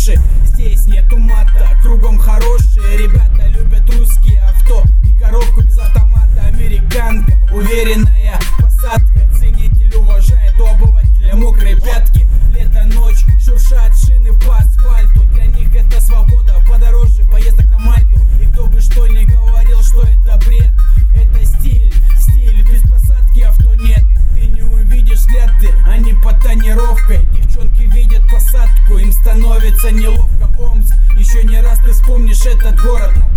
уши. Здесь нету мата, кругом хорошие ребята, любят русские авто и коробку без автомата. Американка, уверенная посадка, ценитель уважает у обывателя мокрые пятки. Лето, ночь, шуршат шины по асфальту, для них это свобода, подороже поездок на Мальту. И кто бы что ни говорил, что это бред, это стиль, без посадки авто нет. Ты не увидишь следы, они под тонировкой. Девчонки видят посадку, им становится неловко. Омск, еще не раз ты вспомнишь этот город.